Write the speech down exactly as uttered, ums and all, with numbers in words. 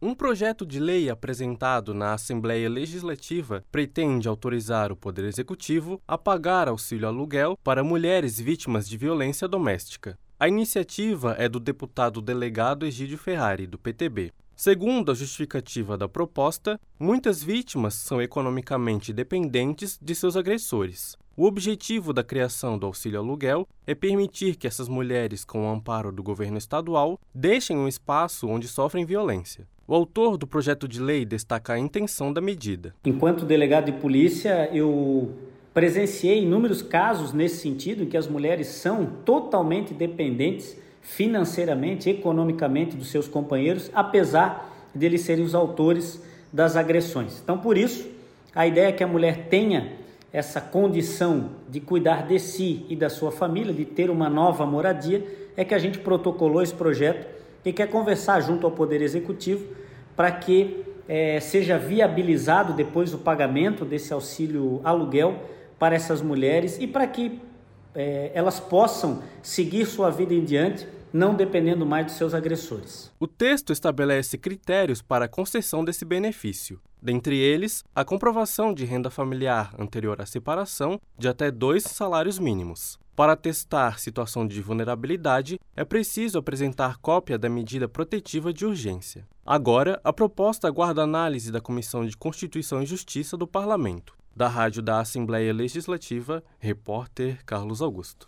Um projeto de lei apresentado na Assembleia Legislativa pretende autorizar o Poder Executivo a pagar auxílio aluguel para mulheres vítimas de violência doméstica. A iniciativa é do deputado delegado Egídio Ferrari, do P T B. Segundo a justificativa da proposta, muitas vítimas são economicamente dependentes de seus agressores. O objetivo da criação do auxílio aluguel é permitir que essas mulheres, com o amparo do governo estadual, deixem um espaço onde sofrem violência. O autor do projeto de lei destaca a intenção da medida. Enquanto delegado de polícia, eu presenciei inúmeros casos nesse sentido, em que as mulheres são totalmente dependentes financeiramente, economicamente dos seus companheiros, apesar de eles serem os autores das agressões. Então, por isso, a ideia é que a mulher tenha essa condição de cuidar de si e da sua família, de ter uma nova moradia, é que a gente protocolou esse projeto e quer conversar junto ao Poder Executivo para que é, seja viabilizado depois o pagamento desse auxílio aluguel para essas mulheres e para que é, elas possam seguir sua vida em diante, não dependendo mais dos seus agressores. O texto estabelece critérios para a concessão desse benefício. Dentre eles, a comprovação de renda familiar anterior à separação de até dois salários mínimos. Para atestar situação de vulnerabilidade, é preciso apresentar cópia da medida protetiva de urgência. Agora, a proposta aguarda análise da Comissão de Constituição e Justiça do Parlamento. Da Rádio da Assembleia Legislativa, repórter Carlos Augusto.